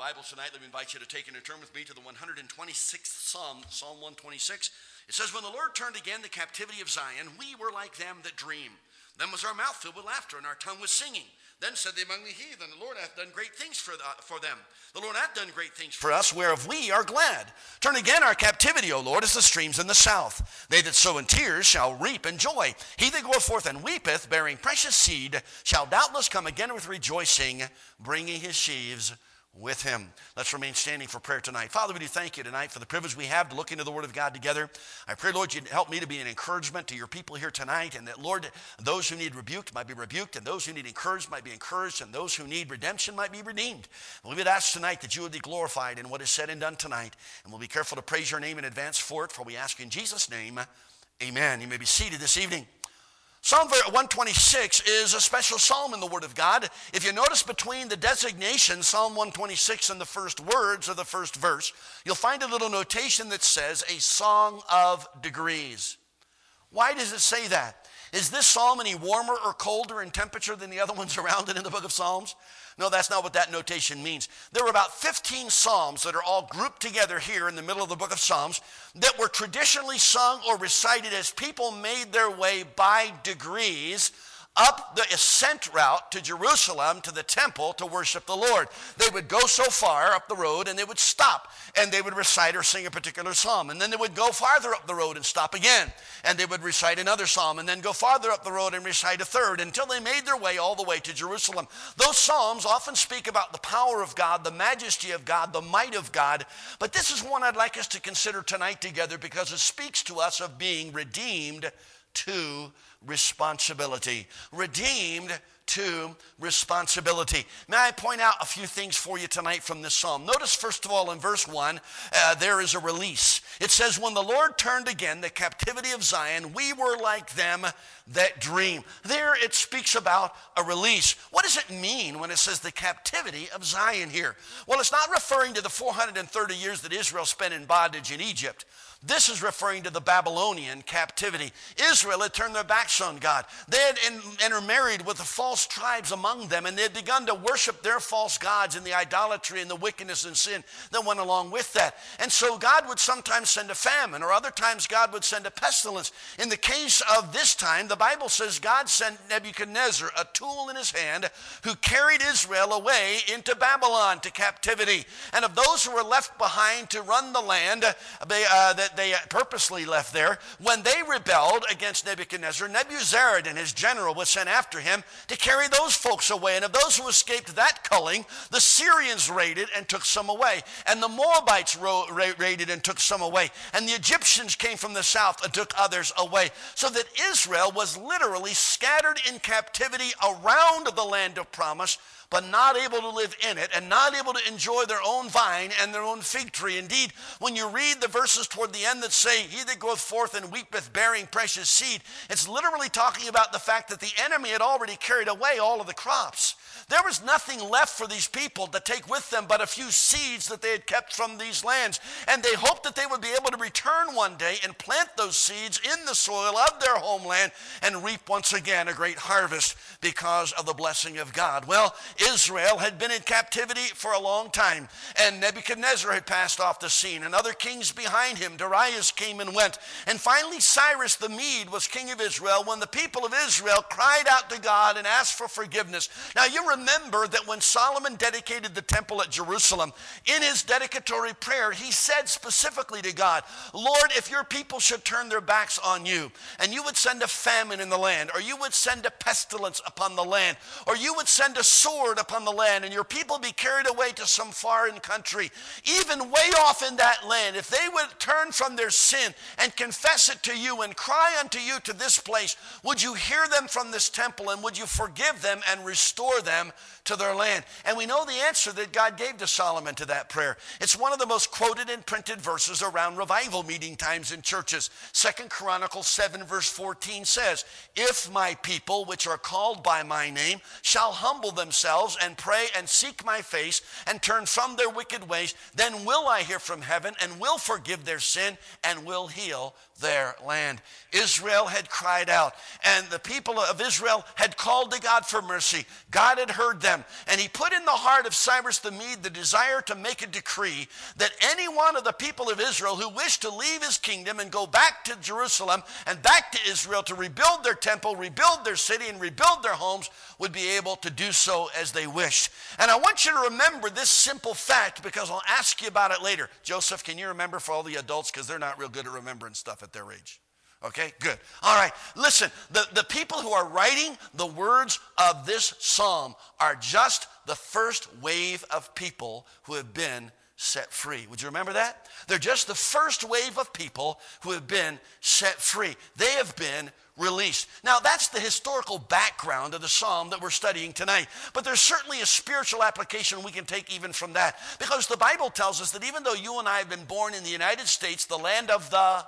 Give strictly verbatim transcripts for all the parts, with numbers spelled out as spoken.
Bibles tonight, let me invite you to take and turn with me to the one hundred twenty-sixth Psalm, Psalm one twenty-six. It says, when the Lord turned again the captivity of Zion, we were like them that dream. Then was our mouth filled with laughter, and our tongue was singing. Then said they among the heathen, the Lord hath done great things for, the, for them. The Lord hath done great things for us, whereof we are glad. Turn again our captivity, O Lord, as the streams in the south. They that sow in tears shall reap in joy. He that goeth forth and weepeth, bearing precious seed, shall doubtless come again with rejoicing, bringing his sheaves with him. Let's remain standing for prayer tonight. Father, we do thank you tonight for the privilege we have to look into the Word of God together. I pray, Lord, you'd help me to be an encouragement to your people here tonight, and that, Lord, those who need rebuked might be rebuked, and those who need encouraged might be encouraged, and those who need redemption might be redeemed. And we would ask tonight that you would be glorified in what is said and done tonight, and we'll be careful to praise your name in advance for it, for we ask in Jesus' name, amen. You may be seated this evening. Psalm one twenty-six is a special psalm in the Word of God. If you notice between the designation, Psalm one twenty-six, and the first words of the first verse, you'll find a little notation that says, a song of degrees. Why does it say that? Is this psalm any warmer or colder in temperature than the other ones around it in the book of Psalms? No, that's not what that notation means. There were about fifteen psalms that are all grouped together here in the middle of the book of Psalms that were traditionally sung or recited as people made their way by degrees up the ascent route to Jerusalem, to the temple, to worship the Lord. They would go so far up the road and they would stop and they would recite or sing a particular psalm. And then they would go farther up the road and stop again. And they would recite another psalm and then go farther up the road and recite a third until they made their way all the way to Jerusalem. Those psalms often speak about the power of God, the majesty of God, the might of God. But this is one I'd like us to consider tonight together because it speaks to us of being redeemed to responsibility. Redeemed to responsibility. May I point out a few things for you tonight from this psalm. Notice first of all in verse one, uh, there is a release. It says, when the Lord turned again the captivity of Zion, we were like them that dream. There it speaks about a release. What does it mean when it says the captivity of Zion here? Well, it's not referring to the four hundred thirty years that Israel spent in bondage in Egypt. This is referring to the Babylonian captivity. Israel had turned their backs on God. They had intermarried with the false tribes among them, and they had begun to worship their false gods and the idolatry and the wickedness and sin that went along with that. And so God would sometimes send a famine, or other times God would send a pestilence. In the case of this time, the Bible says God sent Nebuchadnezzar, a tool in his hand, who carried Israel away into Babylon to captivity. And of those who were left behind to run the land, they, uh, that they purposely left there, when they rebelled against Nebuchadnezzar, Nebuzaradan and his general was sent after him to carry those folks away. And of those who escaped that culling, the Syrians raided and took some away. And the Moabites ro- ra- raided and took some away. And the Egyptians came from the south and took others away. So that Israel was literally scattered in captivity around the land of promise, but not able to live in it and not able to enjoy their own vine and their own fig tree. Indeed, when you read the verses toward the end that say, he that goeth forth and weepeth bearing precious seed, it's literally talking about the fact that the enemy had already carried away all of the crops. There was nothing left for these people to take with them but a few seeds that they had kept from these lands. And they hoped that they would be able to return one day and plant those seeds in the soil of their homeland and reap once again a great harvest because of the blessing of God. Well, Israel had been in captivity for a long time, and Nebuchadnezzar had passed off the scene, and other kings behind him, Darius, came and went. And finally Cyrus the Mede was king of Israel when the people of Israel cried out to God and asked for forgiveness. Now you remember that when Solomon dedicated the temple at Jerusalem, in his dedicatory prayer, he said specifically to God, Lord, if your people should turn their backs on you, and you would send a famine in the land, or you would send a pestilence upon the land, or you would send a sword upon the land, and your people be carried away to some foreign country, even way off in that land, if they would turn from their sin and confess it to you and cry unto you to this place, would you hear them from this temple, and would you forgive them and restore them to their land? And we know the answer that God gave to Solomon to that prayer. It's one of the most quoted and printed verses around revival meeting times in churches. Second Chronicles seven verse fourteen says, if my people which are called by my name shall humble themselves themselves and pray and seek my face and turn from their wicked ways, then will I hear from heaven and will forgive their sin and will heal their land. Israel had cried out, and the people of Israel had called to God for mercy. God had heard them, and he put in the heart of Cyrus the Mede the desire to make a decree that any one of the people of Israel who wished to leave his kingdom and go back to Jerusalem and back to Israel to rebuild their temple, rebuild their city, and rebuild their homes would be able to do so as they wished. And I want you to remember this simple fact because I'll ask you about it later. Joseph, can you remember for all the adults? Because they're not real good at remembering stuff at their age. Okay, good. All right, listen, the, the people who are writing the words of this psalm are just the first wave of people who have been set free. Would you remember that? They're just the first wave of people who have been set free. They have been released. Now, that's the historical background of the psalm that we're studying tonight. But there's certainly a spiritual application we can take even from that. Because the Bible tells us that even though you and I have been born in the United States, the land of the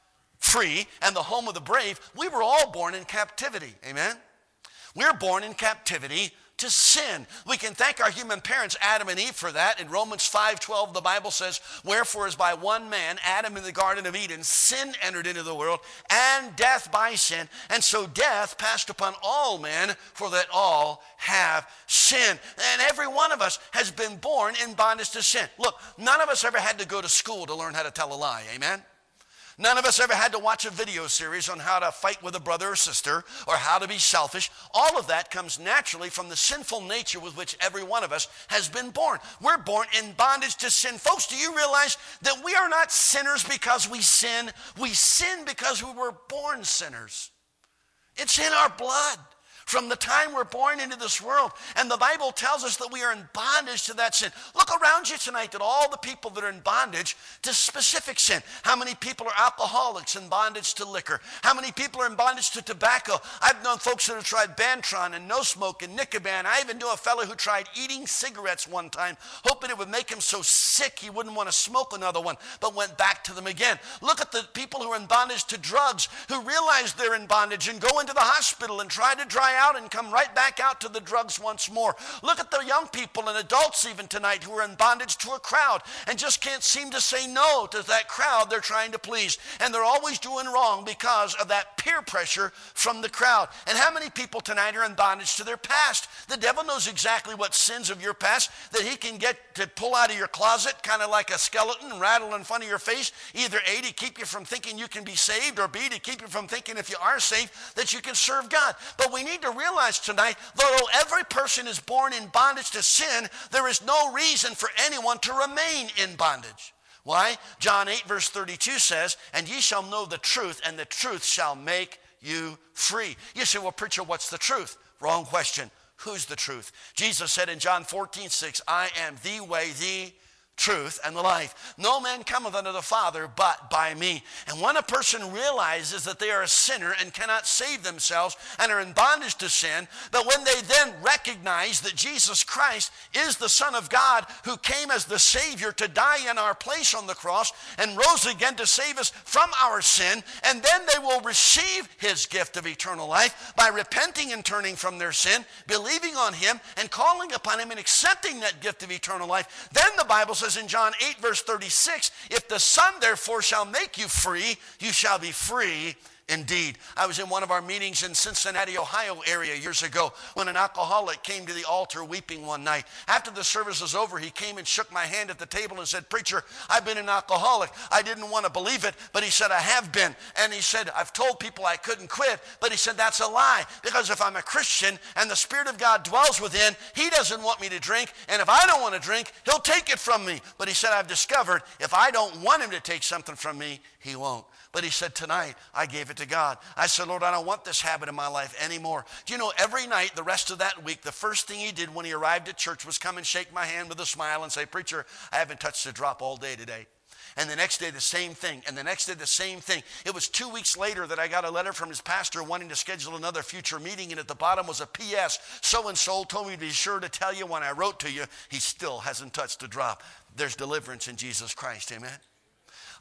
free and the home of the brave, we were all born in captivity. Amen? We're born in captivity to sin. We can thank our human parents, Adam and Eve, for that. In Romans five twelve, the Bible says, wherefore as by one man, Adam in the Garden of Eden, sin entered into the world, and death by sin. And so death passed upon all men, for that all have sinned. And every one of us has been born in bondage to sin. Look, none of us ever had to go to school to learn how to tell a lie. Amen? None of us ever had to watch a video series on how to fight with a brother or sister or how to be selfish. All of that comes naturally from the sinful nature with which every one of us has been born. We're born in bondage to sin. Folks, do you realize that we are not sinners because we sin? We sin because we were born sinners. It's in our blood from the time we're born into this world. And the Bible tells us that we are in bondage to that sin. Look around you tonight at all the people that are in bondage to specific sin. How many people are alcoholics in bondage to liquor? How many people are in bondage to tobacco? I've known folks that have tried Bantron and No Smoke and Nicoban. I even knew a fellow who tried eating cigarettes one time, hoping it would make him so sick he wouldn't want to smoke another one, but went back to them again. Look at the people who are in bondage to drugs, who realize they're in bondage and go into the hospital and try to dry out and come right back out to the drugs once more. Look at the young people and adults even tonight who are in bondage to a crowd and just can't seem to say no to that crowd they're trying to please. And they're always doing wrong because of that peer pressure from the crowd. And how many people tonight are in bondage to their past? The devil knows exactly what sins of your past that he can get to pull out of your closet kind of like a skeleton and rattle in front of your face. Either A, to keep you from thinking you can be saved, or B, to keep you from thinking if you are saved that you can serve God. But we need to realize tonight, though every person is born in bondage to sin, there is no reason for anyone to remain in bondage. Why? John eight verse thirty-two says, and ye shall know the truth, and the truth shall make you free. You say, well, preacher, what's the truth? Wrong question. Who's the truth? Jesus said in John fourteen six, I am the way, the truth, and the life. No man cometh unto the Father but by me. And when a person realizes that they are a sinner and cannot save themselves and are in bondage to sin, but when they then recognize that Jesus Christ is the Son of God who came as the Savior to die in our place on the cross and rose again to save us from our sin, and then they will receive his gift of eternal life by repenting and turning from their sin, believing on him and calling upon him and accepting that gift of eternal life. Then the Bible says in John eight verse thirty-six, if the Son therefore shall make you free, you shall be free indeed. I was in one of our meetings in Cincinnati, Ohio area years ago when an alcoholic came to the altar weeping one night. After the service was over, he came and shook my hand at the table and said, preacher, I've been an alcoholic. I didn't want to believe it, but he said, I have been. And he said, I've told people I couldn't quit, but he said, that's a lie, because if I'm a Christian and the Spirit of God dwells within, he doesn't want me to drink, and if I don't want to drink, he'll take it from me. But he said, I've discovered if I don't want him to take something from me, he won't. But he said, tonight, I gave it to God. I said, Lord, I don't want this habit in my life anymore. Do you know, every night, the rest of that week, the first thing he did when he arrived at church was come and shake my hand with a smile and say, preacher, I haven't touched a drop all day today. And the next day, the same thing. And the next day, the same thing. It was two weeks later that I got a letter from his pastor wanting to schedule another future meeting. And at the bottom was a P S So-and-so told me to be sure to tell you when I wrote to you, he still hasn't touched a drop. There's deliverance in Jesus Christ. Amen.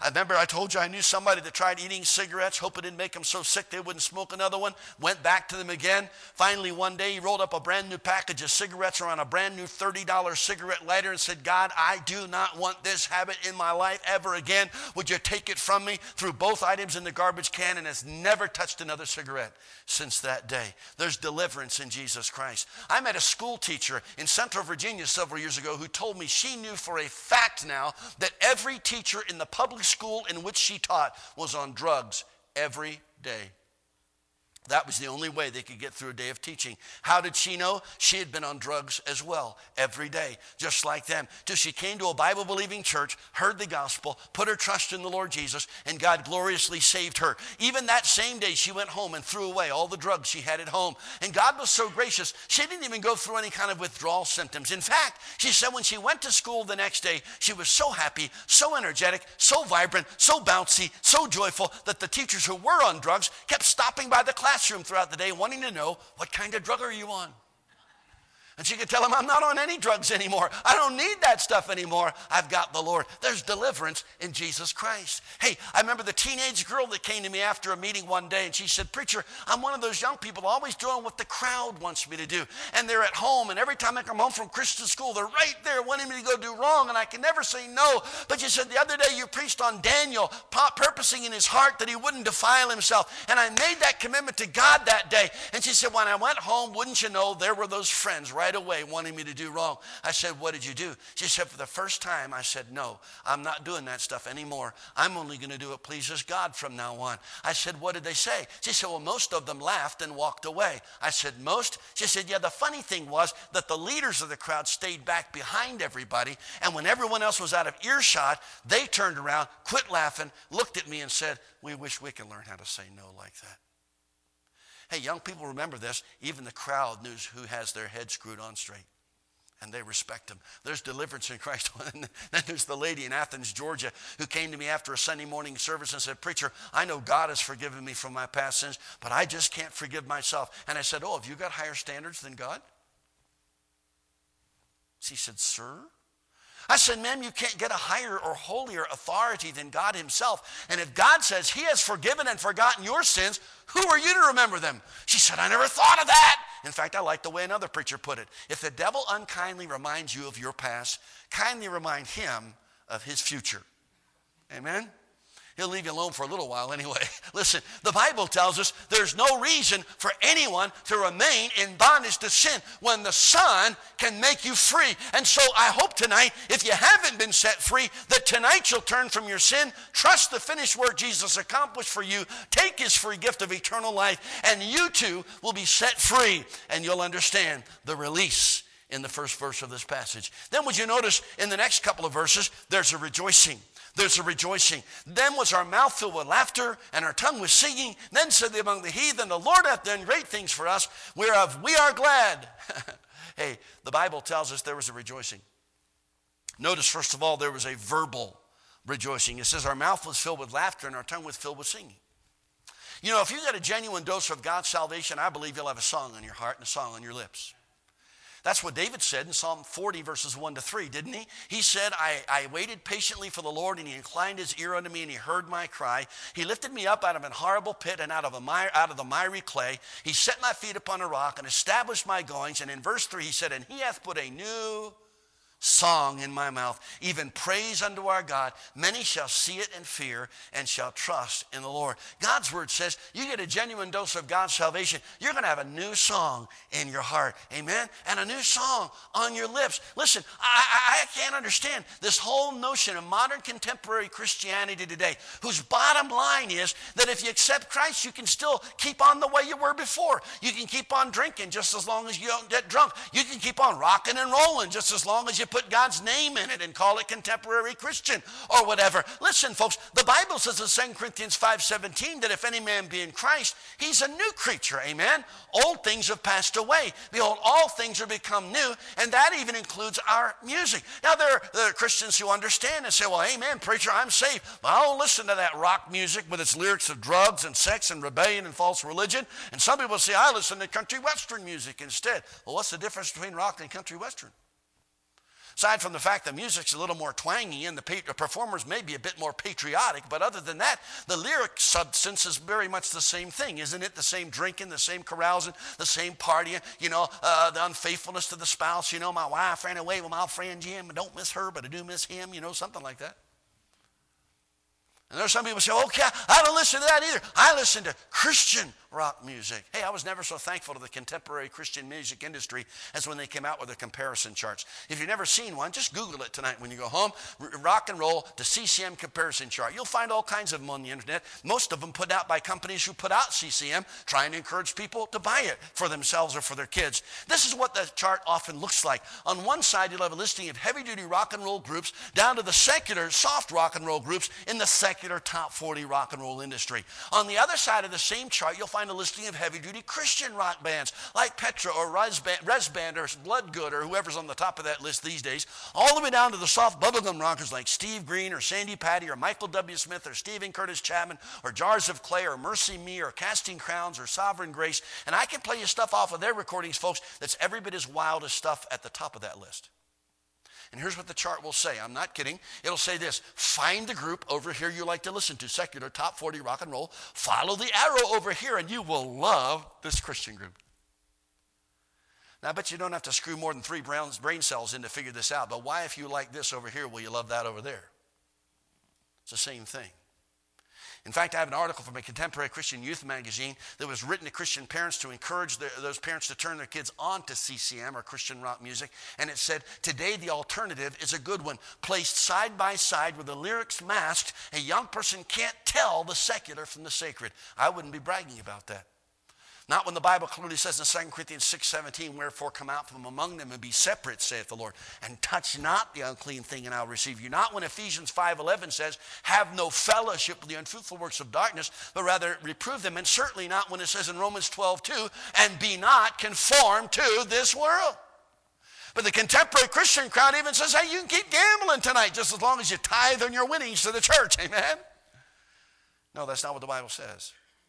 I remember I told you I knew somebody that tried eating cigarettes, hope it didn't make them so sick they wouldn't smoke another one, went back to them again. Finally, one day he rolled up a brand new package of cigarettes around a brand new thirty dollar cigarette lighter and said, God, I do not want this habit in my life ever again. Would you take it from me? Threw both items in the garbage can and has never touched another cigarette since that day. There's deliverance in Jesus Christ. I met a school teacher in Central Virginia several years ago who told me she knew for a fact now that every teacher in the public school in which she taught was on drugs every day. That was the only way they could get through a day of teaching. How did she know? She had been on drugs as well every day, just like them. Till she came to a Bible-believing church, heard the gospel, put her trust in the Lord Jesus, and God gloriously saved her. Even that same day, she went home and threw away all the drugs she had at home. And God was so gracious, she didn't even go through any kind of withdrawal symptoms. In fact, she said when she went to school the next day, she was so happy, so energetic, so vibrant, so bouncy, so joyful that the teachers who were on drugs kept stopping by the class classroom throughout the day wanting to know, what kind of drug are you on? And she could tell him, I'm not on any drugs anymore. I don't need that stuff anymore. I've got the Lord. There's deliverance in Jesus Christ. Hey, I remember the teenage girl that came to me after a meeting one day, and she said, preacher, I'm one of those young people always doing what the crowd wants me to do. And they're at home, and every time I come home from Christian school, they're right there wanting me to go do wrong, and I can never say no. But you said the other day you preached on Daniel, purposing in his heart that he wouldn't defile himself. And I made that commitment to God that day. And she said, when I went home, wouldn't you know, there were those friends right right away wanting me to do wrong. I said, what did you do? She said, for the first time, I said, no, I'm not doing that stuff anymore. I'm only going to do what pleases God from now on. I said, what did they say? She said, well, most of them laughed and walked away. I said, most? She said, yeah, the funny thing was that the leaders of the crowd stayed back behind everybody, and when everyone else was out of earshot, they turned around, quit laughing, looked at me and said, we wish we could learn how to say no like that. Hey, young people, remember this. Even the crowd knows who has their head screwed on straight, and they respect him. There's deliverance in Christ. And then there's the lady in Athens, Georgia, who came to me after a Sunday morning service and said, preacher, I know God has forgiven me from my past sins, but I just can't forgive myself. And I said, oh, have you got higher standards than God? She said, sir? I said, ma'am, you can't get a higher or holier authority than God himself. And if God says he has forgiven and forgotten your sins, who are you to remember them? She said, I never thought of that. In fact, I like the way another preacher put it. If the devil unkindly reminds you of your past, kindly remind him of his future. Amen? He'll leave you alone for a little while anyway. Listen, the Bible tells us there's no reason for anyone to remain in bondage to sin when the Son can make you free. And so I hope tonight, if you haven't been set free, that tonight you'll turn from your sin, trust the finished work Jesus accomplished for you, take his free gift of eternal life, and you too will be set free, and you'll understand the release in the first verse of this passage. Then would you notice in the next couple of verses, there's a rejoicing. There's a rejoicing. Then was our mouth filled with laughter, and our tongue was singing. Then said they among the heathen, the Lord hath done great things for us, whereof we are glad. Hey, the Bible tells us there was a rejoicing. Notice, first of all, there was a verbal rejoicing. It says our mouth was filled with laughter, and our tongue was filled with singing. You know, if you got a genuine dose of God's salvation, I believe you'll have a song on your heart and a song on your lips. That's what David said in Psalm forty, verses one to three, didn't he? He said, I, I waited patiently for the Lord, and he inclined his ear unto me, and he heard my cry. He lifted me up out of an horrible pit and out of, a mire, out of the miry clay. He set my feet upon a rock and established my goings. And in verse three, he said, and he hath put a new song in my mouth, even praise unto our God. Many shall see it and fear and shall trust in the Lord. God's word says you get a genuine dose of God's salvation, you're going to have a new song in your heart. Amen? And a new song on your lips. Listen, I, I, I can't understand this whole notion of modern contemporary Christianity today, whose bottom line is that if you accept Christ, you can still keep on the way you were before. You can keep on drinking just as long as you don't get drunk. You can keep on rocking and rolling just as long as you put God's name in it and call it contemporary Christian or whatever. Listen, folks, the Bible says in Second Corinthians five seventeen that if any man be in Christ, he's a new creature. Amen? Old things have passed away. Behold, all things are become new, and that even includes our music. Now, there are, there are Christians who understand and say, well, amen, preacher, I'm saved. But I don't listen to that rock music with its lyrics of drugs and sex and rebellion and false religion. And some people say, I listen to country western music instead. Well, what's the difference between rock and country western? Aside from the fact the music's a little more twangy and the performers may be a bit more patriotic, but other than that, the lyric substance is very much the same thing, isn't it? The same drinking, the same carousing, the same partying, you know, uh, the unfaithfulness to the spouse. You know, my wife ran away with my friend Jim. I don't miss her, but I do miss him, you know, something like that. And there's some people say, okay, I don't listen to that either. I listen to Christian rock music. Hey, I was never so thankful to the contemporary Christian music industry as when they came out with the comparison charts. If you've never seen one, just Google it tonight when you go home. Rock and roll, the C C M comparison chart. You'll find all kinds of them on the internet. Most of them put out by companies who put out C C M, trying to encourage people to buy it for themselves or for their kids. This is what the chart often looks like. On one side, you'll have a listing of heavy-duty rock and roll groups down to the secular soft rock and roll groups in the secular top forty rock and roll industry. On the other side of the same chart, you'll find a listing of heavy-duty Christian rock bands like Petra or Resband or Bloodgood or whoever's on the top of that list these days, all the way down to the soft bubblegum rockers like Steve Green or Sandy Patty or Michael W. Smith or Stephen Curtis Chapman or Jars of Clay or Mercy Me or Casting Crowns or Sovereign Grace. And I can play you stuff off of their recordings, folks, that's every bit as wild as stuff at the top of that list. And here's what the chart will say. I'm not kidding. It'll say this: find the group over here you like to listen to, secular, top forty rock and roll. Follow the arrow over here and you will love this Christian group. Now, I bet you don't have to screw more than three brain cells in to figure this out. But why, if you like this over here, will you love that over there? It's the same thing. In fact, I have an article from a contemporary Christian youth magazine that was written to Christian parents to encourage their, those parents to turn their kids on to C C M or Christian rock music. And it said, today the alternative is a good one. Placed side by side with the lyrics masked, a young person can't tell the secular from the sacred. I wouldn't be bragging about that. Not when the Bible clearly says in Second Corinthians six seventeen, wherefore come out from among them and be separate, saith the Lord, and touch not the unclean thing, and I'll receive you. Not when Ephesians five eleven says, have no fellowship with the unfruitful works of darkness, but rather reprove them. And certainly not when it says in Romans twelve two, and be not conformed to this world. But the contemporary Christian crowd even says, hey, you can keep gambling tonight just as long as you tithe on your winnings to the church. Amen? No, that's not what the Bible says.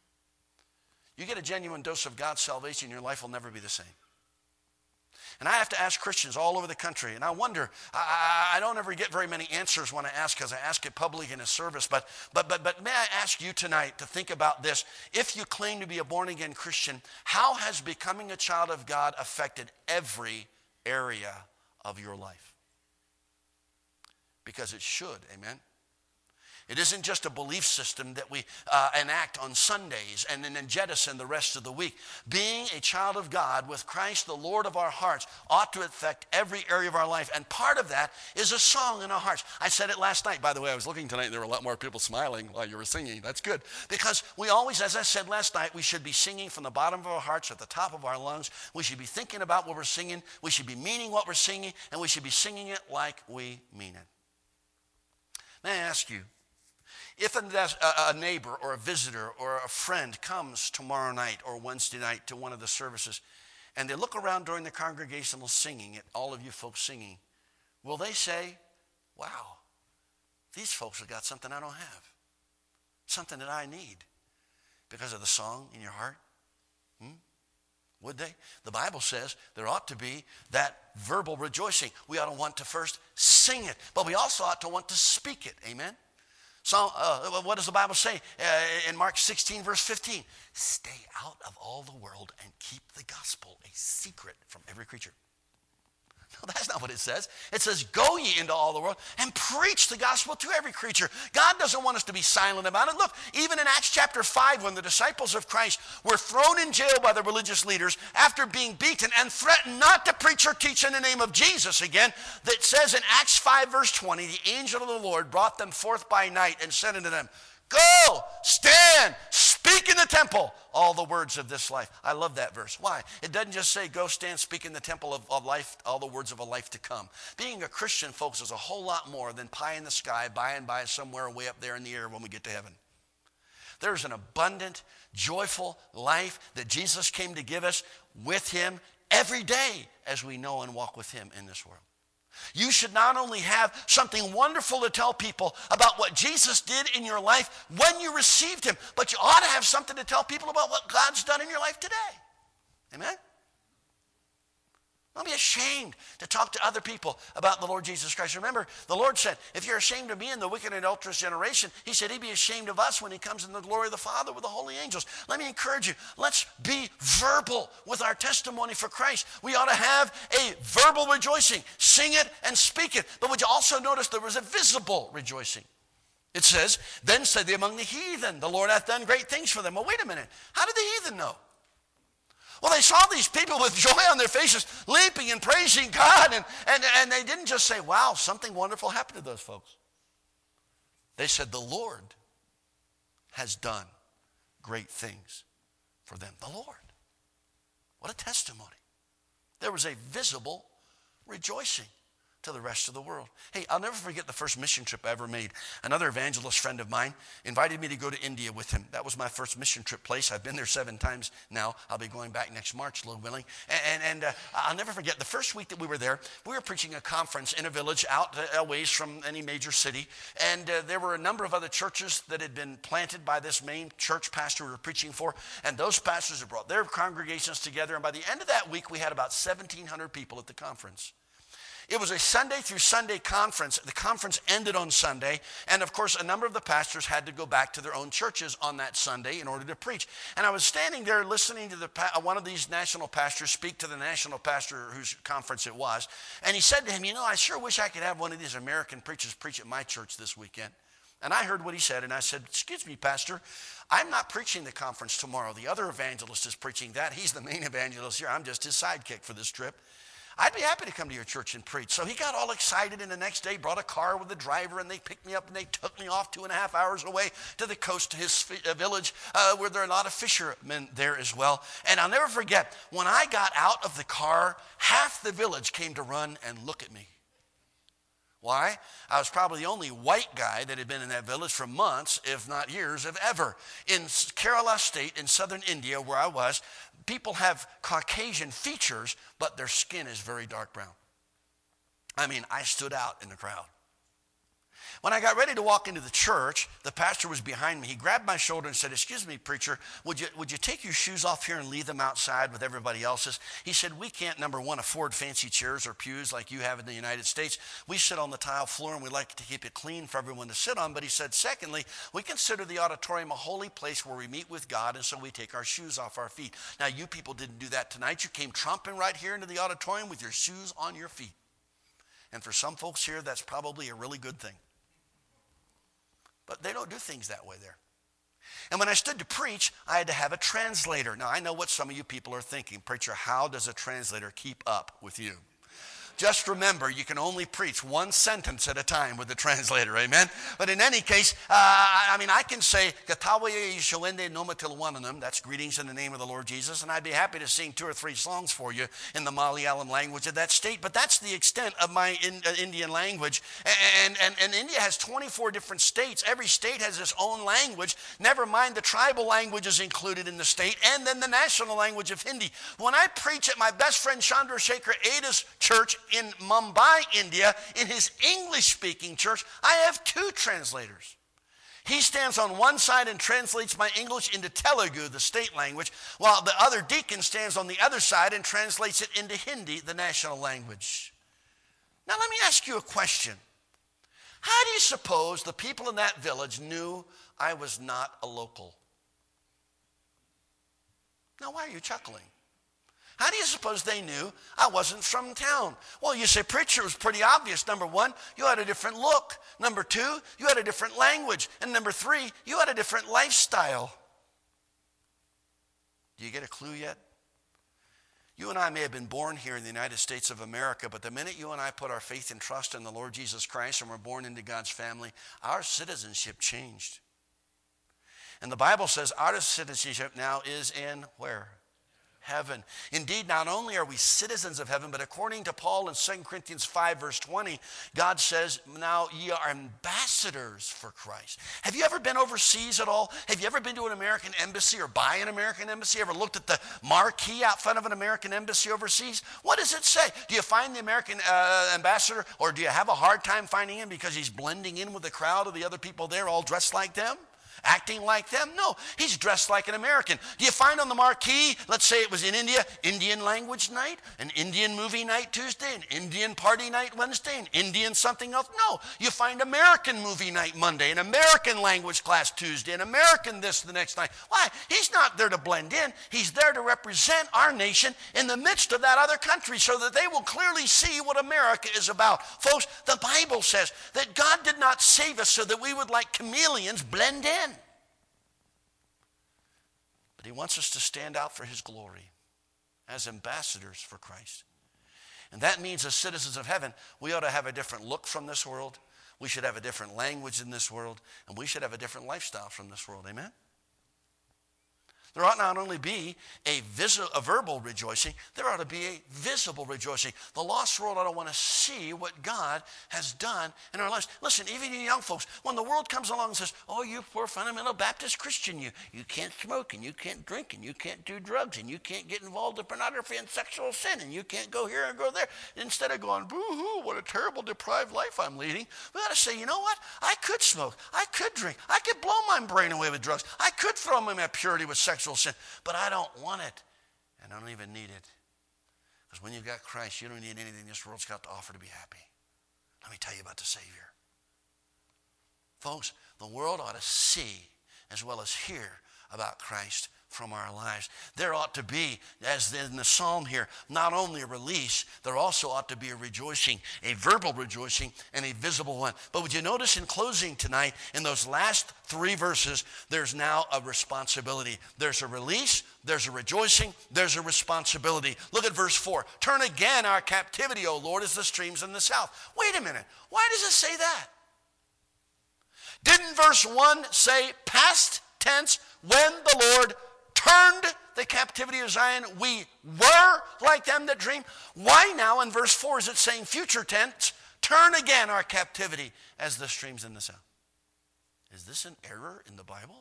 You get a genuine dose of God's salvation, your life will never be the same. And I have to ask Christians all over the country, and I wonder, I, I don't ever get very many answers when I ask, because I ask it publicly in a service, but, but, but, but may I ask you tonight to think about this. If you claim to be a born-again Christian, how has becoming a child of God affected every area of your life? Because it should, amen? It isn't just a belief system that we uh, enact on Sundays and then jettison the rest of the week. Being a child of God with Christ, the Lord of our hearts, ought to affect every area of our life. And part of that is a song in our hearts. I said it last night. By the way, I was looking tonight and there were a lot more people smiling while you were singing. That's good. Because we always, as I said last night, we should be singing from the bottom of our hearts at the top of our lungs. We should be thinking about what we're singing. We should be meaning what we're singing. And we should be singing it like we mean it. May I ask you, if a neighbor or a visitor or a friend comes tomorrow night or Wednesday night to one of the services and they look around during the congregational singing, at all of you folks singing, will they say, wow, these folks have got something I don't have, something that I need because of the song in your heart? Hmm? Would they? The Bible says there ought to be that verbal rejoicing. We ought to want to first sing it, but we also ought to want to speak it. Amen? So uh, what does the Bible say uh, in Mark sixteen, verse fifteen? Stay out of all the world and keep the gospel a secret from every creature. No, that's not what it says. It says, go ye into all the world and preach the gospel to every creature. God doesn't want us to be silent about it. Look, even in Acts chapter five, when the disciples of Christ were thrown in jail by the religious leaders after being beaten and threatened not to preach or teach in the name of Jesus again, that says in Acts five, verse twenty, the angel of the Lord brought them forth by night and said unto them, go, stand, speak in the temple all the words of this life. I love that verse. Why? It doesn't just say go stand, speak in the temple of, of life, all the words of a life to come. Being a Christian, folks, is a whole lot more than pie in the sky, by and by somewhere way up there in the air when we get to heaven. There's an abundant, joyful life that Jesus came to give us with him every day as we know and walk with him in this world. You should not only have something wonderful to tell people about what Jesus did in your life when you received him, but you ought to have something to tell people about what God's done in your life today. Amen? Don't be ashamed to talk to other people about the Lord Jesus Christ. Remember, the Lord said, if you're ashamed of me in the wicked and adulterous generation, he said he'd be ashamed of us when he comes in the glory of the Father with the holy angels. Let me encourage you, let's be verbal with our testimony for Christ. We ought to have a verbal rejoicing. Sing it and speak it. But would you also notice there was a visible rejoicing? It says, then said they among the heathen, the Lord hath done great things for them. Well, wait a minute. How did the heathen know? Well, they saw these people with joy on their faces, leaping and praising God, and, and, and they didn't just say, wow, something wonderful happened to those folks. They said, the Lord has done great things for them. The Lord. What a testimony. There was a visible rejoicing to the rest of the world. Hey, I'll never forget the first mission trip I ever made. Another evangelist friend of mine invited me to go to India with him. That was my first mission trip place. I've been there seven times now. I'll be going back next March, Lord willing. And, and, and uh, I'll never forget the first week that we were there, we were preaching a conference in a village out a ways from any major city. And uh, there were a number of other churches that had been planted by this main church pastor we were preaching for. And those pastors had brought their congregations together. And by the end of that week, we had about seventeen hundred people at the conference. It was a Sunday through Sunday conference. The conference ended on Sunday, and of course, a number of the pastors had to go back to their own churches on that Sunday in order to preach. And I was standing there listening to the one of these national pastors speak to the national pastor whose conference it was, and he said to him, you know, I sure wish I could have one of these American preachers preach at my church this weekend. And I heard what he said, and I said, excuse me, Pastor, I'm not preaching the conference tomorrow. The other evangelist is preaching that. He's the main evangelist here. I'm just his sidekick for this trip. I'd be happy to come to your church and preach. So he got all excited, and the next day brought a car with a driver, and they picked me up, and they took me off two and a half hours away to the coast to his village uh, where there are a lot of fishermen there as well. And I'll never forget, when I got out of the car, half the village came to run and look at me. Why? I was probably the only white guy that had been in that village for months, if not years, if ever. In Kerala state, in southern India, where I was, people have Caucasian features, but their skin is very dark brown. I mean, I stood out in the crowd. When I got ready to walk into the church, the pastor was behind me. He grabbed my shoulder and said, excuse me, preacher, would you, would you take your shoes off here and leave them outside with everybody else's? He said, we can't, number one, afford fancy chairs or pews like you have in the United States. We sit on the tile floor, and we like to keep it clean for everyone to sit on. But he said, secondly, we consider the auditorium a holy place where we meet with God, and so we take our shoes off our feet. Now, you people didn't do that tonight. You came tromping right here into the auditorium with your shoes on your feet. And for some folks here, that's probably a really good thing. But they don't do things that way there. And when I stood to preach, I had to have a translator. Now, I know what some of you people are thinking. Preacher, how does a translator keep up with you? Just remember, you can only preach one sentence at a time with the translator, amen? But in any case, uh, I mean, I can say, that's greetings in the name of the Lord Jesus, and I'd be happy to sing two or three songs for you in the Malayalam language of that state, but that's the extent of my in, uh, Indian language. And, and, and India has twenty-four different states. Every state has its own language. Never mind the tribal languages included in the state, and then the national language of Hindi. When I preach at my best friend Chandrasekhar Ada's church in Mumbai, India, in his English-speaking church, I have two translators. He stands on one side and translates my English into Telugu, the state language, while the other deacon stands on the other side and translates it into Hindi, the national language. Now let me ask you a question. How do you suppose the people in that village knew I was not a local? Now why are you chuckling? How do you suppose they knew I wasn't from town? Well, you say, preacher, it was pretty obvious. Number one, you had a different look. Number two, you had a different language. And number three, you had a different lifestyle. Do you get a clue yet? You and I may have been born here in the United States of America, but the minute you and I put our faith and trust in the Lord Jesus Christ and we're born into God's family, our citizenship changed. And the Bible says our citizenship now is in where? Heaven. Indeed, not only are we citizens of heaven, but according to Paul in Second Corinthians five, verse twenty, God says, now ye are ambassadors for Christ. Have you ever been overseas at all? Have you ever been to an American embassy or by an American embassy? Ever looked at the marquee out front of an American embassy overseas? What does it say? Do you find the American uh, ambassador, or do you have a hard time finding him because he's blending in with the crowd of the other people there all dressed like them? Acting like them? No, he's dressed like an American. Do you find on the marquee, let's say it was in India, Indian language night, an Indian movie night Tuesday, an Indian party night Wednesday, an Indian something else? No, you find American movie night Monday, an American language class Tuesday, an American this the next night. Why? He's not there to blend in. He's there to represent our nation in the midst of that other country so that they will clearly see what America is about. Folks, the Bible says that God did not save us so that we would, like chameleons, blend in. But he wants us to stand out for his glory as ambassadors for Christ. And that means as citizens of heaven, we ought to have a different look from this world. We should have a different language in this world. And we should have a different lifestyle from this world. Amen? There ought not only be a, vis- a verbal rejoicing, there ought to be a visible rejoicing. The lost world ought to want to see what God has done in our lives. Listen, even you young folks, when the world comes along and says, oh, you poor fundamental Baptist Christian, you, you can't smoke and you can't drink and you can't do drugs and you can't get involved in pornography and sexual sin and you can't go here and go there. Instead of going, boo-hoo, what a terrible deprived life I'm leading, we ought to say, you know what? I could smoke. I could drink. I could blow my brain away with drugs. I could throw away my purity with sexual sin, but I don't want it, and I don't even need it. Because when you've got Christ, you don't need anything this world's got to offer to be happy. Let me tell you about the Savior. Folks, the world ought to see as well as hear about Christ from our lives. There ought to be, as in the psalm here, not only a release, there also ought to be a rejoicing, a verbal rejoicing and a visible one. But would you notice in closing tonight, in those last three verses, there's now a responsibility. There's a release, there's a rejoicing, there's a responsibility. Look at verse four. Turn again our captivity, O Lord, as the streams in the south. Wait a minute. Why does it say that? Didn't verse one say past tense, when the Lord turned the captivity of Zion, we were like them that dream? Why now in verse four is it saying future tense, turn again our captivity as the streams in the south? Is this an error in the Bible?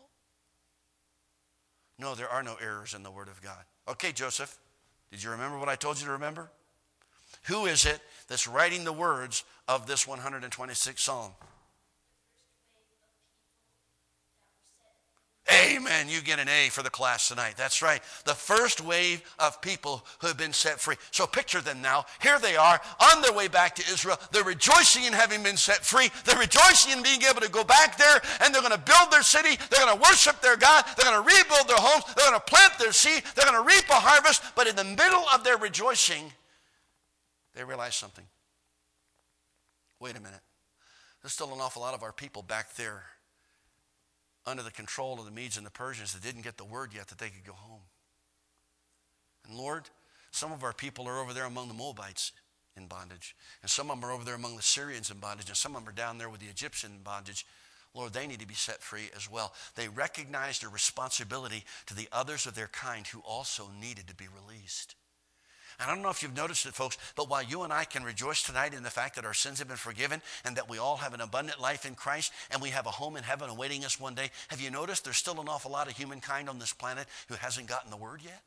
No, there are no errors in the Word of God. Okay, Joseph, did you remember what I told you to remember? Who is it that's writing the words of this one hundred twenty-sixth Psalm? Amen. You get an A for the class tonight. That's right. The first wave of people who have been set free. So picture them now. Here they are on their way back to Israel. They're rejoicing in having been set free. They're rejoicing in being able to go back there, and they're going to build their city. They're going to worship their God. They're going to rebuild their homes. They're going to plant their seed. They're going to reap a harvest. But in the middle of their rejoicing, they realize something. Wait a minute. There's still an awful lot of our people back there under the control of the Medes and the Persians that didn't get the word yet that they could go home. And Lord, some of our people are over there among the Moabites in bondage. And some of them are over there among the Syrians in bondage. And some of them are down there with the Egyptians in bondage. Lord, they need to be set free as well. They recognized their responsibility to the others of their kind who also needed to be released. And I don't know if you've noticed it, folks, but while you and I can rejoice tonight in the fact that our sins have been forgiven and that we all have an abundant life in Christ and we have a home in heaven awaiting us one day, have you noticed there's still an awful lot of humankind on this planet who hasn't gotten the word yet?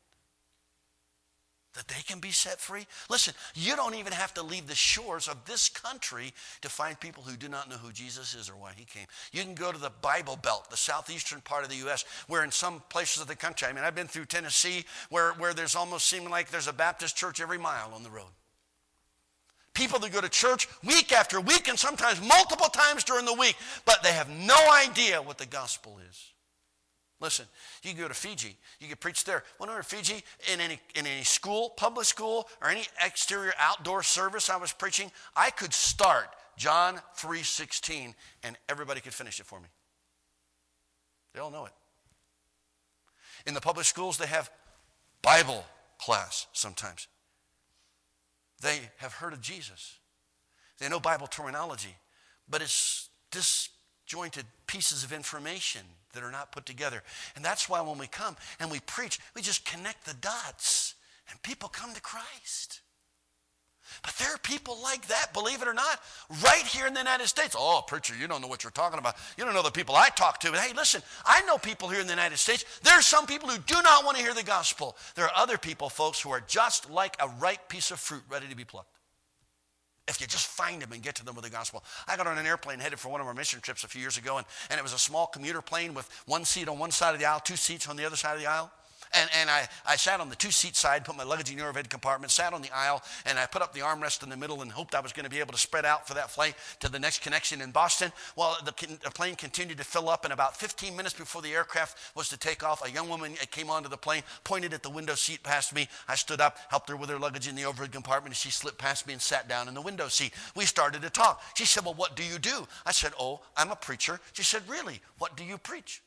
That they can be set free? Listen, you don't even have to leave the shores of this country to find people who do not know who Jesus is or why he came. You can go to the Bible Belt, the southeastern part of the U S, where in some places of the country, I mean, I've been through Tennessee, where, where there's almost seeming like there's a Baptist church every mile on the road. People that go to church week after week and sometimes multiple times during the week, but they have no idea what the gospel is. Listen, you can go to Fiji. You can preach there. When I went to Fiji, in any, in any school, public school, or any exterior outdoor service I was preaching, I could start John three sixteen, and everybody could finish it for me. They all know it. In the public schools, they have Bible class sometimes. They have heard of Jesus. They know Bible terminology, but it's disjointed pieces of information that are not put together. And that's why when we come and we preach, we just connect the dots and people come to Christ. But there are people like that, believe it or not, right here in the United States. Oh, preacher, you don't know what you're talking about. You don't know the people I talk to. But hey, listen, I know people here in the United States. There are some people who do not want to hear the gospel. There are other people, folks, who are just like a ripe piece of fruit ready to be plucked. if you just find them and get to them with the gospel. I got on an airplane headed for one of our mission trips a few years ago, and, and it was a small commuter plane with one seat on one side of the aisle, two seats on the other side of the aisle. And, and I, I sat on the two-seat side, put my luggage in the overhead compartment, sat on the aisle, and I put up the armrest in the middle and hoped I was going to be able to spread out for that flight to the next connection in Boston. Well, the, the plane continued to fill up, and about fifteen minutes before the aircraft was to take off, a young woman came onto the plane, pointed at the window seat past me. I stood up, helped her with her luggage in the overhead compartment, and she slipped past me and sat down in the window seat. We started to talk. She said, well, what do you do? I said, oh, I'm a preacher. She said, really? What do you preach?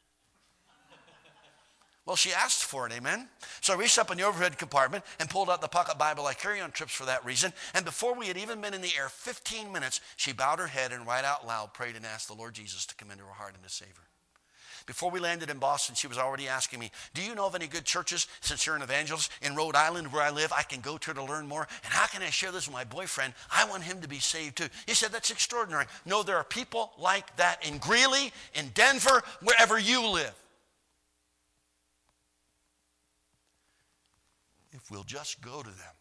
Well, she asked for it, amen? So I reached up in the overhead compartment and pulled out the pocket Bible I carry on trips for that reason. And before we had even been in the air fifteen minutes, she bowed her head and right out loud prayed and asked the Lord Jesus to come into her heart and to save her. Before we landed in Boston, she was already asking me, do you know of any good churches, since you're an evangelist, in Rhode Island where I live, I can go to to learn more? And how can I share this with my boyfriend? I want him to be saved too. He said, that's extraordinary. No, there are people like that in Greeley, in Denver, wherever you live. If we'll just go to them.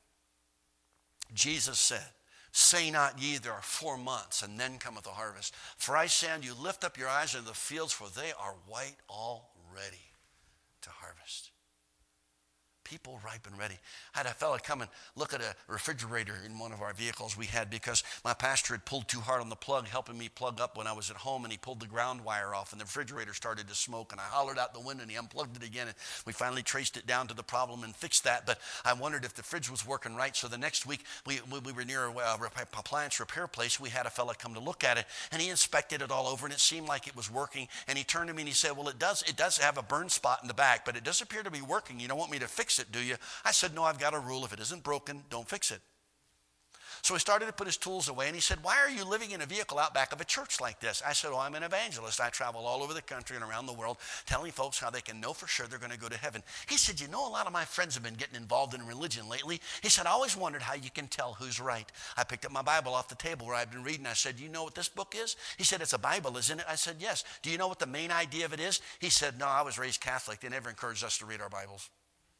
Jesus said, say not ye, there are four months, and then cometh the harvest. For I say unto you, lift up your eyes into the fields, for they are white already to harvest. People ripe and ready. I had a fellow come and look at a refrigerator in one of our vehicles we had because my pastor had pulled too hard on the plug, helping me plug up when I was at home, and he pulled the ground wire off, and the refrigerator started to smoke, and I hollered out the window, and he unplugged it again, and we finally traced it down to the problem and fixed that. But I wondered if the fridge was working right, so the next week we, we, we were near a uh, appliance repair place. We had a fellow come to look at it, and he inspected it all over, and it seemed like it was working, and he turned to me and he said, well, it does, it does have a burn spot in the back, but it does appear to be working. You don't want me to fix it, do you? I said, no, I've got a rule. If it isn't broken, don't fix it. So he started to put his tools away, and he said, why are you living in a vehicle out back of a church like this? I said, oh, I'm an evangelist. I travel all over the country and around the world telling folks how they can know for sure they're going to go to heaven. He said, you know, a lot of my friends have been getting involved in religion lately. He said, I always wondered how you can tell who's right. I picked up my Bible off the table where I've been reading. I said, you know what this book is? He said, it's a Bible, isn't it? I said, yes. Do you know what the main idea of it is? He said, no, I was raised Catholic. They never encouraged us to read our Bibles.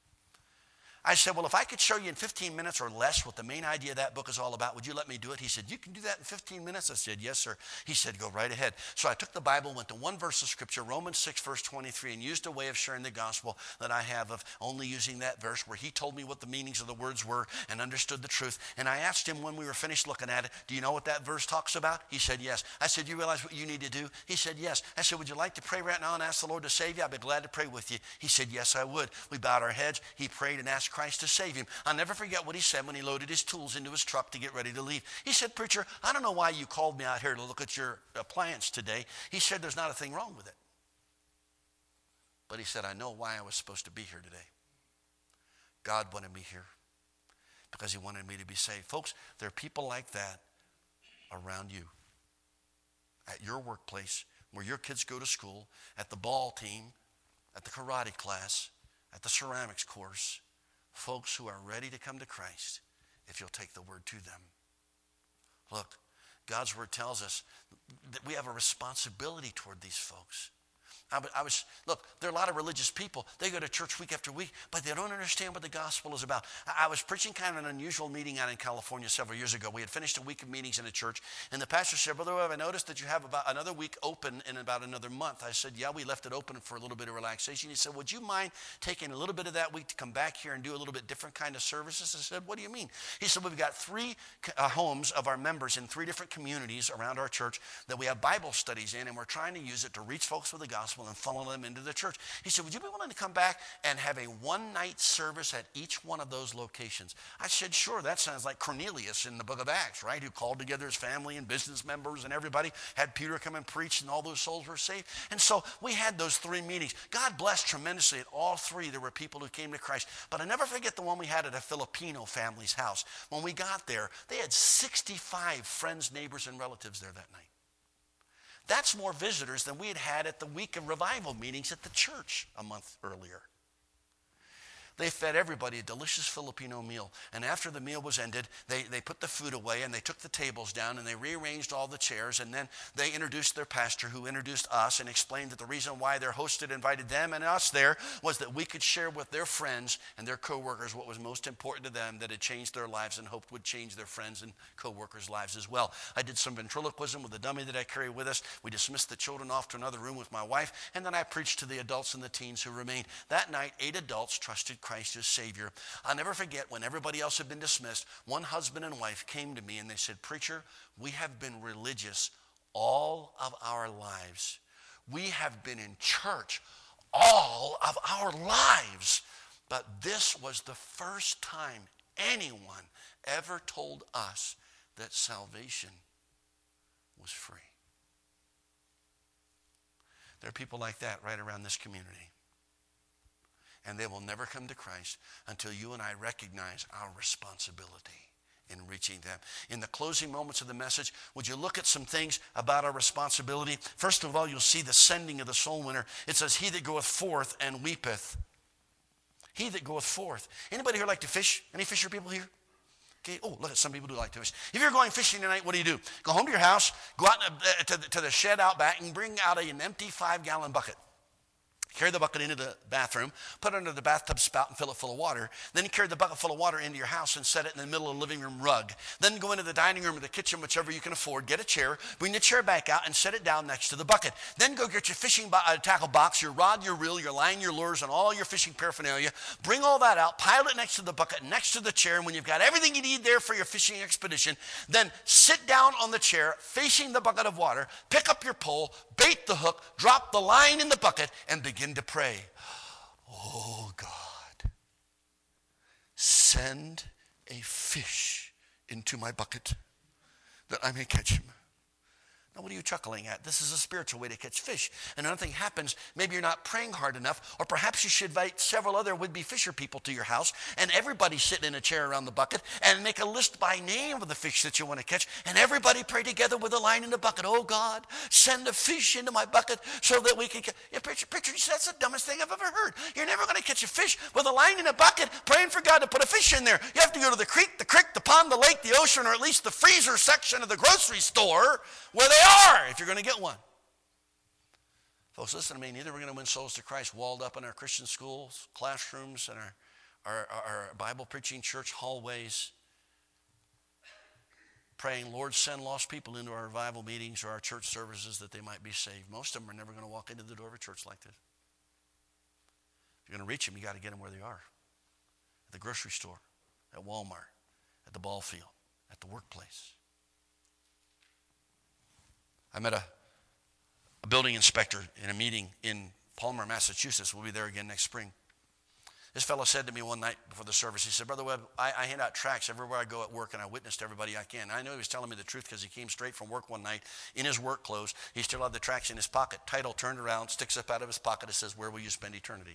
I said, well, if I could show you in fifteen minutes or less what the main idea of that book is all about, would you let me do it? He said, you can do that in fifteen minutes? I said, yes, sir. He said, go right ahead. So I took the Bible, went to one verse of Scripture, Romans six, verse twenty-three, and used a way of sharing the gospel that I have of only using that verse where he told me what the meanings of the words were and understood the truth. And I asked him when we were finished looking at it, do you know what that verse talks about? He said, yes. I said, you realize what you need to do? He said, yes. I said, would you like to pray right now and ask the Lord to save you? I'd be glad to pray with you. He said, yes, I would. We bowed our heads. He prayed and asked Christ to save him. I'll never forget what he said when he loaded his tools into his truck to get ready to leave. He said, preacher, I don't know why you called me out here to look at your appliance today. He said, there's not a thing wrong with it. But he said, I know why I was supposed to be here today. God wanted me here because he wanted me to be saved. Folks, there are people like that around you, at your workplace, where your kids go to school, at the ball team, at the karate class, at the ceramics course. Folks who are ready to come to Christ if you'll take the word to them. Look, God's word tells us that we have a responsibility toward these folks. I, I was, look, there are a lot of religious people. They go to church week after week, but they don't understand what the gospel is about. I, I was preaching kind of an unusual meeting out in California several years ago. We had finished a week of meetings in a church, and the pastor said, Brother Webb, I noticed that you have about another week open in about another month. I said, yeah, we left it open for a little bit of relaxation. He said, would you mind taking a little bit of that week to come back here and do a little bit different kind of services? I said, what do you mean? He said, we've got three uh, homes of our members in three different communities around our church that we have Bible studies in, and we're trying to use it to reach folks with the gospel and funnel them into the church. He said, would you be willing to come back and have a one-night service at each one of those locations? I said, sure. That sounds like Cornelius in the book of Acts, right? Who called together his family and business members and everybody, had Peter come and preach, and all those souls were saved. And so we had those three meetings. God blessed tremendously at all three. There were people who came to Christ. But I never forget the one we had at a Filipino family's house. When we got there, they had sixty-five friends, neighbors, and relatives there that night. That's more visitors than we had had at the week of revival meetings at the church a month earlier. They fed everybody a delicious Filipino meal. And after the meal was ended, they, they put the food away and they took the tables down and they rearranged all the chairs. And then they introduced their pastor, who introduced us and explained that the reason why their host had invited them and us there was that we could share with their friends and their coworkers what was most important to them, that had changed their lives and hoped would change their friends and coworkers' lives as well. I did some ventriloquism with the dummy that I carry with us. We dismissed the children off to another room with my wife, and then I preached to the adults and the teens who remained. That night, eight adults trusted Christ as Savior. I'll never forget, when everybody else had been dismissed, one husband and wife came to me and they said, "Preacher, we have been religious all of our lives. We have been in church all of our lives. But this was the first time anyone ever told us that salvation was free." There are people like that right around this community. And they will never come to Christ until you and I recognize our responsibility in reaching them. In the closing moments of the message, would you look at some things about our responsibility? First of all, you'll see the sending of the soul winner. It says, "He that goeth forth and weepeth." He that goeth forth. Anybody here like to fish? Any fisher people here? Okay. Oh, look at some people do like to fish. If you're going fishing tonight, what do you do? Go home to your house, go out to the, to the shed out back, and bring out an empty five-gallon bucket. Carry the bucket into the bathroom, put it under the bathtub spout and fill it full of water. Then you carry the bucket full of water into your house and set it in the middle of the living room rug. Then go into the dining room or the kitchen, whichever you can afford, get a chair, bring the chair back out and set it down next to the bucket. Then go get your fishing bo- uh, tackle box, your rod, your reel, your line, your lures, and all your fishing paraphernalia. Bring all that out, pile it next to the bucket, next to the chair, and when you've got everything you need there for your fishing expedition, then sit down on the chair facing the bucket of water, pick up your pole, bait the hook, drop the line in the bucket, and begin to pray. "Oh God, send a fish into my bucket that I may catch him." Now, what are you chuckling at? This is a spiritual way to catch fish. And another thing happens, maybe you're not praying hard enough, or perhaps you should invite several other would-be fisher people to your house, and everybody sit in a chair around the bucket and make a list by name of the fish that you want to catch, and everybody pray together with a line in the bucket. "Oh God, send a fish into my bucket so that we can catch." Yeah, preacher, preacher, that's the dumbest thing I've ever heard. You're never going to catch a fish with a line in a bucket praying for God to put a fish in there. You have to go to the creek, the creek, the pond, the lake, the ocean, or at least the freezer section of the grocery store where they are, if you're going to get one. Folks, listen to me. Neither we're going to win souls to Christ walled up in our Christian schools, classrooms, and our, our, our Bible preaching church hallways, praying, "Lord, send lost people into our revival meetings or our church services that they might be saved." Most of them are never going to walk into the door of a church like this. If you're going to reach them, you got to get them where they are. At the grocery store, at Walmart, at the ball field, at the workplace. I met a, a building inspector in a meeting in Palmer, Massachusetts. We'll be there again next spring. This fellow said to me one night before the service, he said, "Brother Webb, I, I hand out tracts everywhere I go at work, and I witness to everybody I can." I know he was telling me the truth because he came straight from work one night in his work clothes. He still had the tracts in his pocket. Title turned around, sticks up out of his pocket. It says, "Where will you spend eternity?"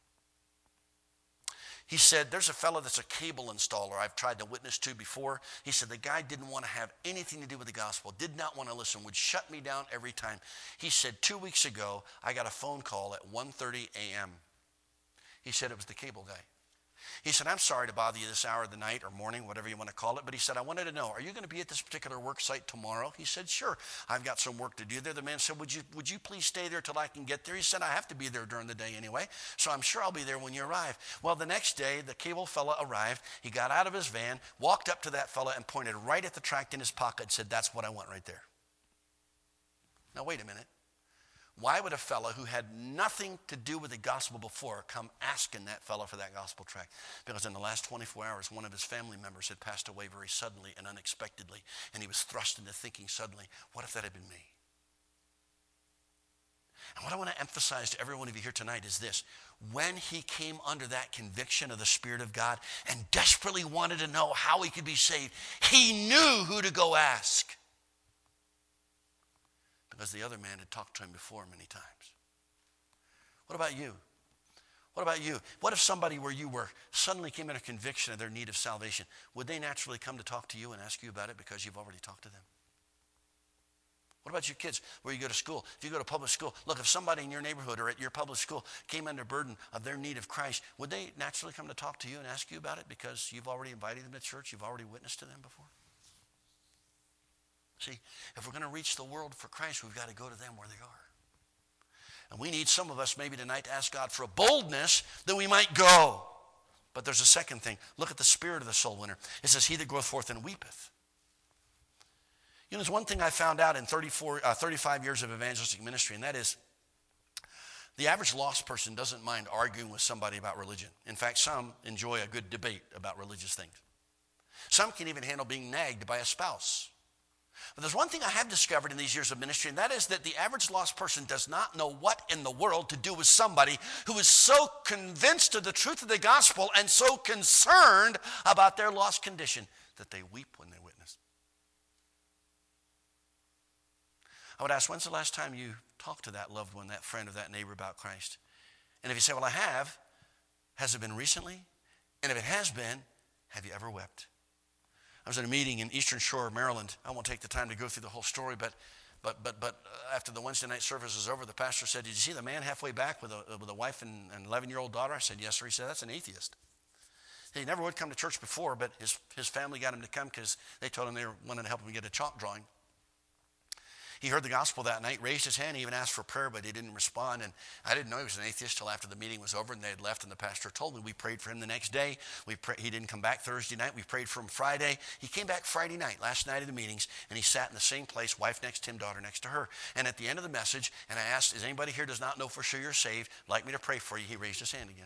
He said, "There's a fellow that's a cable installer I've tried to witness to before." He said, "The guy didn't want to have anything to do with the gospel, did not want to listen, would shut me down every time." He said, "Two weeks ago, I got a phone call at one thirty a.m. He said it was the cable guy. He said, "I'm sorry to bother you this hour of the night or morning, whatever you want to call it." But he said, "I wanted to know, are you going to be at this particular work site tomorrow?" He said, "Sure, I've got some work to do there." The man said, would you, would you please stay there till I can get there?" He said, "I have to be there during the day anyway, so I'm sure I'll be there when you arrive." Well, the next day, the cable fella arrived. He got out of his van, walked up to that fella, and pointed right at the tract in his pocket and said, "That's what I want right there." Now, wait a minute. Why would a fellow who had nothing to do with the gospel before come asking that fellow for that gospel tract? Because in the last twenty-four hours, one of his family members had passed away very suddenly and unexpectedly, and he was thrust into thinking suddenly, what if that had been me? And what I want to emphasize to every one of you here tonight is this. When he came under that conviction of the Spirit of God and desperately wanted to know how he could be saved, he knew who to go ask. Because the other man had talked to him before many times. What about you? What about you? What if somebody where you were suddenly came under conviction of their need of salvation? Would they naturally come to talk to you and ask you about it because you've already talked to them? What about your kids where you go to school? If you go to public school, look, if somebody in your neighborhood or at your public school came under burden of their need of Christ, would they naturally come to talk to you and ask you about it because you've already invited them to church? You've already witnessed to them before? See, if we're going to reach the world for Christ, we've got to go to them where they are. And we need some of us maybe tonight to ask God for a boldness that we might go. But there's a second thing. Look at the spirit of the soul winner. It says, he that goeth forth and weepeth. You know, there's one thing I found out in thirty-four, uh, thirty-five years of evangelistic ministry, and that is the average lost person doesn't mind arguing with somebody about religion. In fact, some enjoy a good debate about religious things. Some can even handle being nagged by a spouse. But there's one thing I have discovered in these years of ministry, and that is that the average lost person does not know what in the world to do with somebody who is so convinced of the truth of the gospel and so concerned about their lost condition that they weep when they witness. I would ask, when's the last time you talked to that loved one, that friend, or that neighbor about Christ? And if you say, well, I have, has it been recently? And if it has been, have you ever wept? I was at a meeting in Eastern Shore, Maryland. I won't take the time to go through the whole story, but but but but after the Wednesday night service was over, the pastor said, did you see the man halfway back with a, with a wife and an eleven-year-old daughter? I said, yes, sir. He said, that's an atheist. He never would come to church before, but his, his family got him to come because they told him they were wanted to help him get a chalk drawing. He heard the gospel that night, raised his hand, he even asked for prayer, but he didn't respond. And I didn't know he was an atheist till after the meeting was over and they had left, and the pastor told me. We prayed for him the next day. We pray, he didn't come back Thursday night. We prayed for him Friday. He came back Friday night, last night of the meetings, and he sat in the same place, wife next to him, daughter next to her. And at the end of the message, and I asked, is anybody here does not know for sure you're saved, like me to pray for you? He raised his hand again.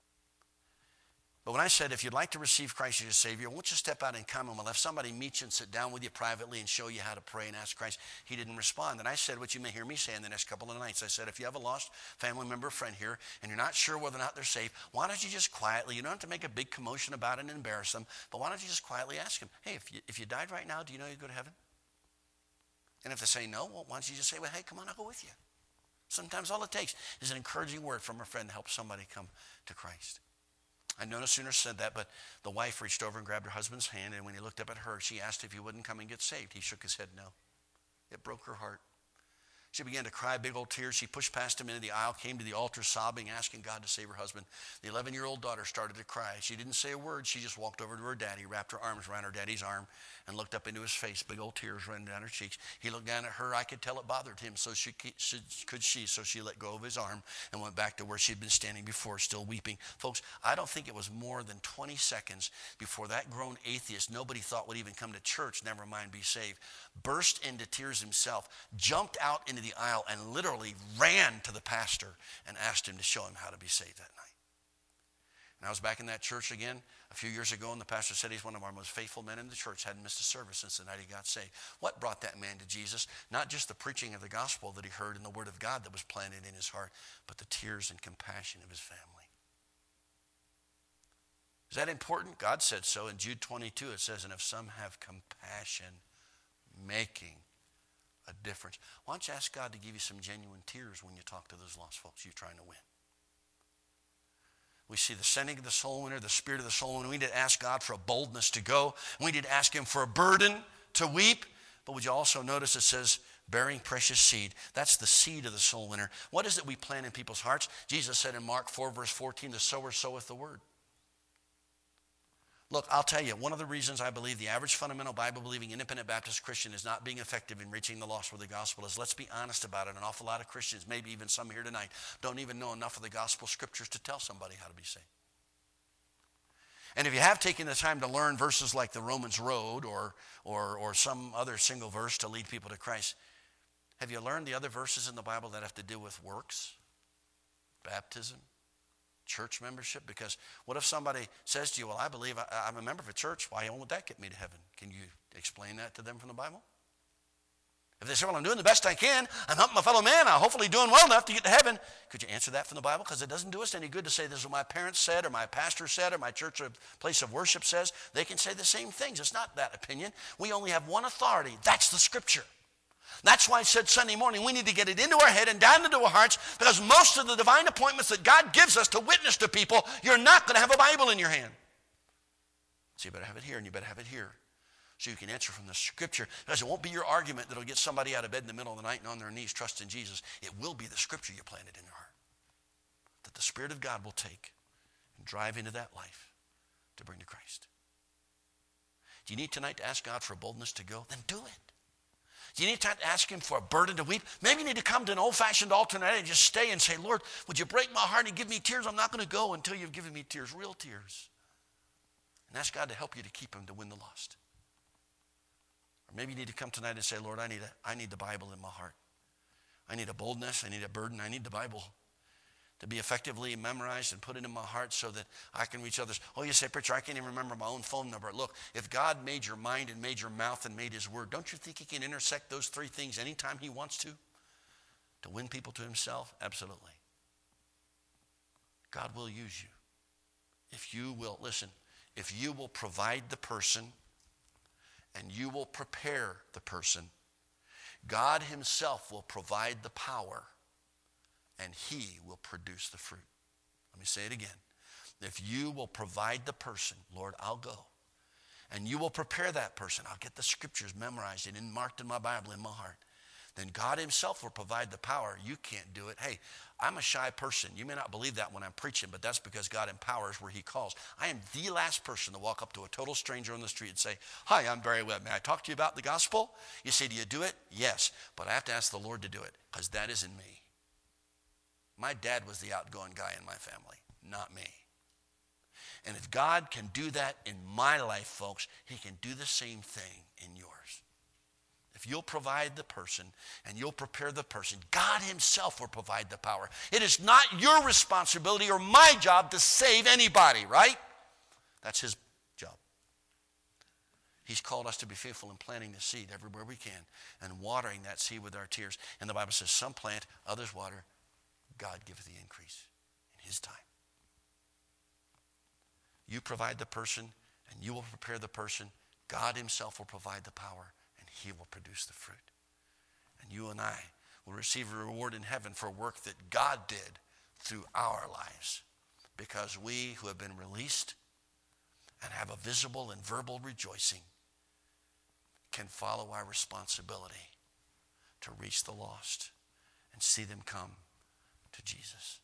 But when I said, if you'd like to receive Christ as your Savior, won't you step out and come, and we'll have somebody meet you and sit down with you privately and show you how to pray and ask Christ. He didn't respond. And I said what you may hear me say in the next couple of nights. I said, if you have a lost family member or friend here and you're not sure whether or not they're saved, why don't you just quietly, you don't have to make a big commotion about it and embarrass them, but why don't you just quietly ask them, hey, if you, if you died right now, do you know you'd go to heaven? And if they say no, well, why don't you just say, well, hey, come on, I'll go with you. Sometimes all it takes is an encouraging word from a friend to help somebody come to Christ. I no sooner said that, but the wife reached over and grabbed her husband's hand, and when he looked up at her, she asked if he wouldn't come and get saved. He shook his head no. It broke her heart. She began to cry big old tears. She pushed past him into the aisle, came to the altar sobbing, asking God to save her husband. The eleven-year-old daughter started to cry. She didn't say a word. She just walked over to her daddy, wrapped her arms around her daddy's arm, and looked up into his face, big old tears running down her cheeks. He looked down at her. I could tell it bothered him, so she could she, so she let go of his arm and went back to where she'd been standing before, still weeping. Folks, I don't think it was more than twenty seconds before that grown atheist, nobody thought would even come to church, never mind be saved, burst into tears himself, jumped out into the aisle, and literally ran to the pastor and asked him to show him how to be saved that night. And I was back in that church again a few years ago, and the pastor said he's one of our most faithful men in the church, hadn't missed a service since the night he got saved. What brought that man to Jesus? Not just the preaching of the gospel that he heard and the word of God that was planted in his heart, but the tears and compassion of his family. Is that important? God said so. In Jude twenty-two it says, and if some have compassion, making a difference. Why don't you ask God to give you some genuine tears when you talk to those lost folks you're trying to win? We see the sending of the soul winner, the spirit of the soul winner. We need to ask God for a boldness to go. We need to ask him for a burden to weep. But would you also notice it says bearing precious seed? That's the seed of the soul winner. What is it we plant in people's hearts? Jesus said in Mark four verse fourteen, the sower soweth the word. Look, I'll tell you, one of the reasons I believe the average fundamental Bible-believing independent Baptist Christian is not being effective in reaching the lost with the gospel is, let's be honest about it, an awful lot of Christians, maybe even some here tonight, don't even know enough of the gospel scriptures to tell somebody how to be saved. And if you have taken the time to learn verses like the Romans Road or, or, or some other single verse to lead people to Christ, have you learned the other verses in the Bible that have to do with works, baptism, church membership? Because what if somebody says to you, well, I believe I, I'm a member of a church. Why won't that get me to heaven? Can you explain that to them from the Bible? If they say, well, I'm doing the best I can, I'm helping my fellow man, I'm hopefully doing well enough to get to heaven, could you answer that from the Bible? Because it doesn't do us any good to say this is what my parents said or my pastor said or my church or place of worship says. They can say the same things. It's not that opinion. We only have one authority. That's the scripture. That's why I said Sunday morning we need to get it into our head and down into our hearts, because most of the divine appointments that God gives us to witness to people, you're not going to have a Bible in your hand. So you better have it here and you better have it here. so you can answer from the Scripture. Because it won't be your argument that will get somebody out of bed in the middle of the night and on their knees trusting Jesus. It will be the Scripture you planted in your heart that the Spirit of God will take and drive into that life to bring to Christ. Do you need tonight to ask God for boldness to go? Then do it. Do you need time to ask him for a burden to weep? Maybe you need to come to an old-fashioned altar tonight and just stay and say, Lord, would you break my heart and give me tears? I'm not going to go until you've given me tears, real tears. And ask God to help you to keep him to win the lost. Or maybe you need to come tonight and say, Lord, I need, a, I need the Bible in my heart. I need a boldness. I need a burden. I need the Bible to be effectively memorized and put it in my heart so that I can reach others. Oh, you say, preacher, I can't even remember my own phone number. Look, if God made your mind and made your mouth and made his word, don't you think he can intersect those three things anytime he wants to? To win people to himself? Absolutely. God will use you. If you will, listen, if you will provide the person and you will prepare the person, God himself will provide the power and he will produce the fruit. Let me say it again. If you will provide the person, Lord, I'll go. And you will prepare that person. I'll get the scriptures memorized and marked in my Bible in my heart. Then God himself will provide the power. You can't do it. Hey, I'm a shy person. You may not believe that when I'm preaching, but that's because God empowers where he calls. I am the last person to walk up to a total stranger on the street and say, hi, I'm Barry Webb. May I talk to you about the gospel? You say, do you do it? Yes, but I have to ask the Lord to do it because that isn't me. My dad was the outgoing guy in my family, not me. And if God can do that in my life, folks, he can do the same thing in yours. If you'll provide the person and you'll prepare the person, God himself will provide the power. It is not your responsibility or my job to save anybody, right? That's his job. He's called us to be faithful in planting the seed everywhere we can and watering that seed with our tears. And the Bible says some plant, others water. God giveth the increase in his time. You provide the person and you will prepare the person. God himself will provide the power and he will produce the fruit. And you and I will receive a reward in heaven for work that God did through our lives, because we who have been released and have a visible and verbal rejoicing can follow our responsibility to reach the lost and see them come to Jesus.